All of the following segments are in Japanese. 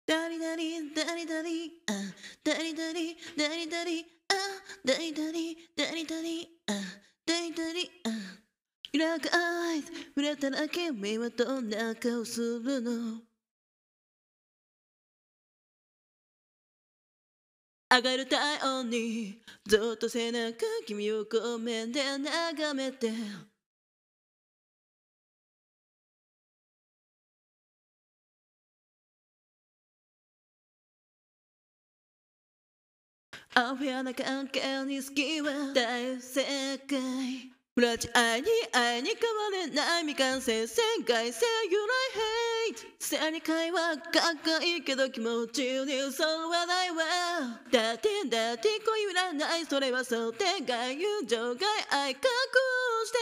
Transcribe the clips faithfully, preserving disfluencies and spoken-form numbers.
ダリダリダリダリあダリダリダリダリあダリダリダリダリあダリダリあ裏返って触れたら君はどんな顔するの上がる体温にずっと背中君をごめんで眺めてアフェアな関係に好きは大正解裏地愛に愛に変われない未完成世界線 You like hate 正解はかっこいいけど気持ちにそわないわだってだって恋占いそれは想定外友情外愛隠して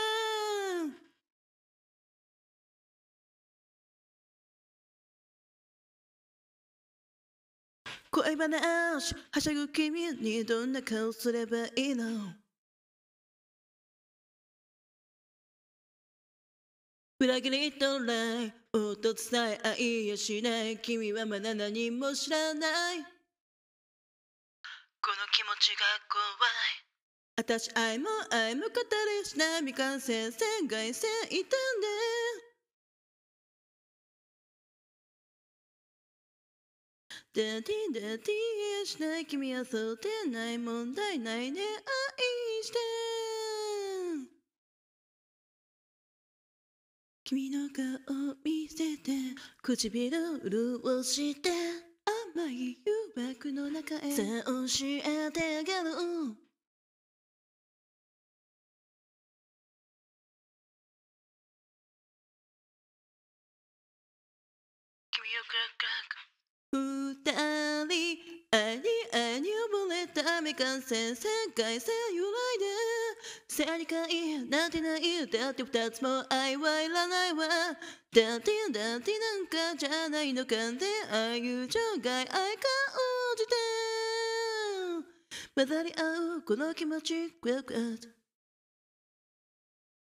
恋話はしゃぐ君にどんな顔すればいいの裏切りとない音伝え愛やしない君はまだ何も知らないこの気持ちが怖い私愛も愛も語りしない未完成世界線いたんでダディダディしない君は想定ない問題ないね愛して君の顔を見せて唇潤して甘い誘惑の中へさあ教えてあげる君をクラクラ二人愛に愛に溺れた未完成世界線揺らいで正解なんてないだって二つも愛はいらないわだってだってなんかじゃないのかって愛友情外愛感じて混ざり合うこの気持ちクラクラ